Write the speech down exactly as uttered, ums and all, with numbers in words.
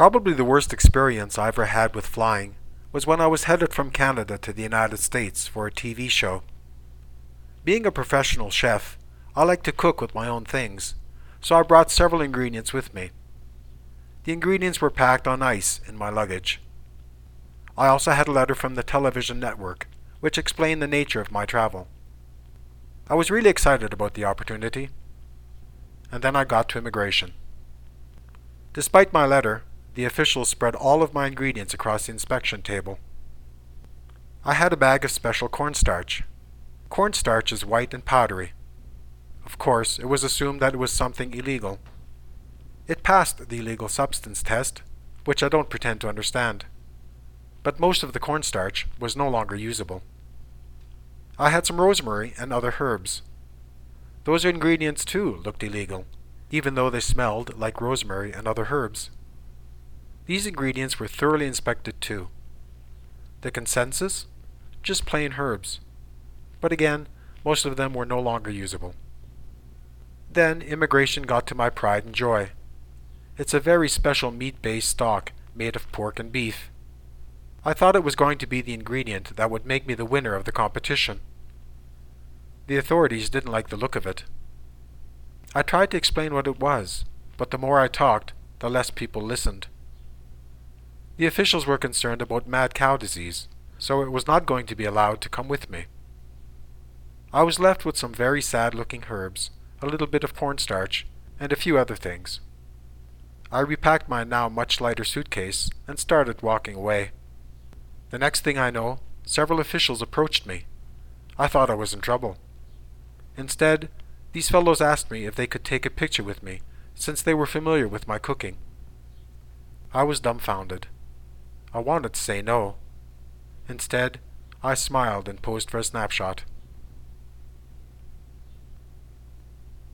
Probably the worst experience I ever had with flying was when I was headed from Canada to the United States for a T V show. Being a professional chef, I like to cook with my own things, so I brought several ingredients with me. The ingredients were packed on ice in my luggage. I also had a letter from the television network, which explained the nature of my travel. I was really excited about the opportunity, and then I got to immigration. Despite my letter, the officials spread all of my ingredients across the inspection table. I had a bag of special cornstarch. Cornstarch is white and powdery. Of course, it was assumed that it was something illegal. It passed the illegal substance test, which I don't pretend to understand. But most of the cornstarch was no longer usable. I had some rosemary and other herbs. Those ingredients too looked illegal, even though they smelled like rosemary and other herbs. These ingredients were thoroughly inspected too. The consensus? Just plain herbs. But again, most of them were no longer usable. Then immigration got to my pride and joy. It's a very special meat-based stock made of pork and beef. I thought it was going to be the ingredient that would make me the winner of the competition. The authorities didn't like the look of it. I tried to explain what it was, but the more I talked, the less people listened. The officials were concerned about mad cow disease, so it was not going to be allowed to come with me. I was left with some very sad-looking herbs, a little bit of cornstarch, and a few other things. I repacked my now much lighter suitcase and started walking away. The next thing I know, several officials approached me. I thought I was in trouble. Instead, these fellows asked me if they could take a picture with me, since they were familiar with my cooking. I was dumbfounded. I wanted to say no. Instead, I smiled and posed for a snapshot.